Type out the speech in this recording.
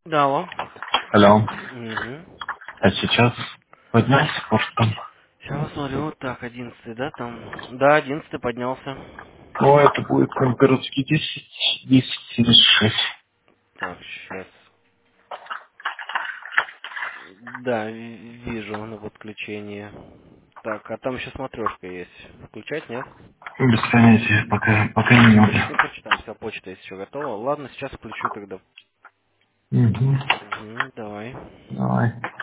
Да, алло. Алло. Угу. А сейчас поднялся просто. Сейчас смотрю, так, 11, да, там? Да, 11 поднялся. Ну, это будет городский 10 Так, сейчас. Да, вижу на подключении. Так, а там еще смотрешка есть. Включать, нет? Без понятия, пока не надо. Ну, прочитаем, вся почта есть еще готова. Ладно, сейчас включу тогда. Угу. Угу, давай. Давай.